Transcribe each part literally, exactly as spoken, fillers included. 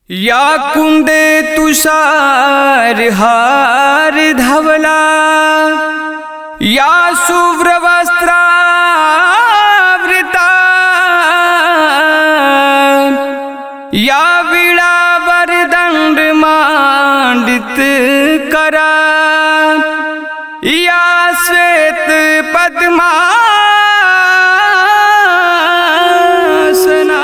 या कुंदे तुषार हार धवला या शुभ्र वस्त्रावृता या वीणा वरदंड मांडित करा या श्वेत पद्मासना।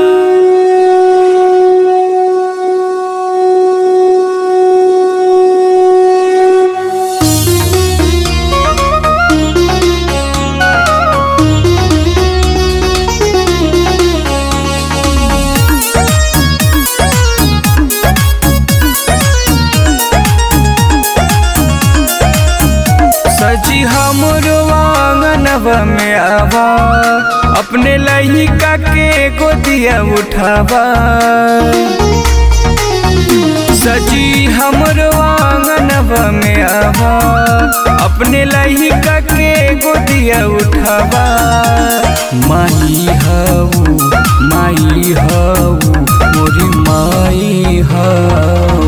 सजी हमरो आंगनवा में आवा अपने लहिका के गोदिया उठावा। सजी हमरो आंगनवा में आवा अपने लहिका के गोदिया उठावा। माई हऊ माई हऊ मोरी माई हऊ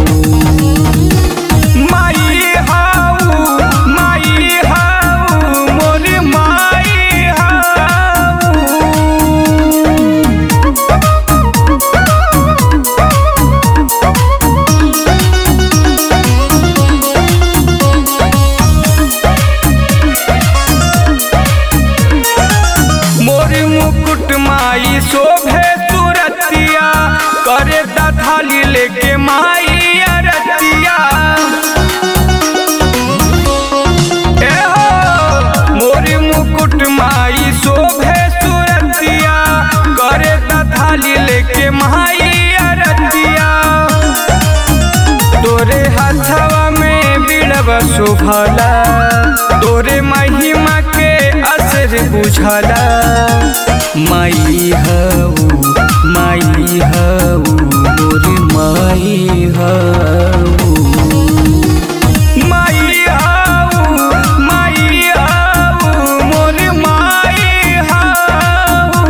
माई शोभे सुरतिया करे थाली लेके माई अरतिया। ए हो मोरी मुकुट माई शोभे सुरतिया करे थाली लेके माई अरतिया। तोरे हाथवा में बीड़वा शोभला तोरे महिमा के असर बुझला। माई हऊ माई हऊ मोरी माई हऊ माई हऊ माई हऊ मोरी माई हऊ।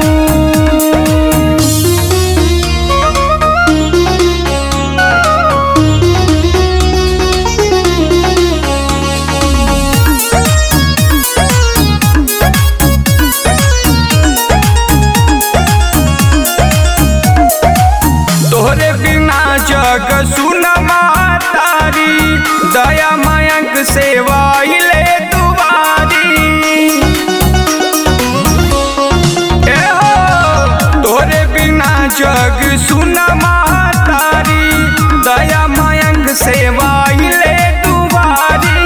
तोहरे बिना जग सुन मातारी दया मयंक सेवा ले दुआरी। ए हो तोहरे बिना जग सुन मातारी दया मयंक सेवा ले दुआरी।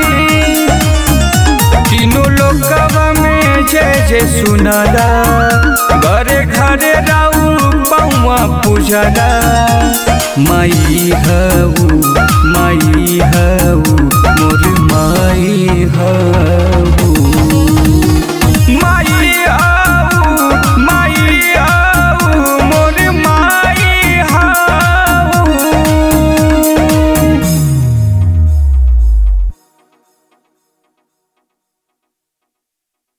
तीनों लोकवा में जय जय सुनला घरे घरे राऊ पौआ पूजला। माई हऊ माई हऊ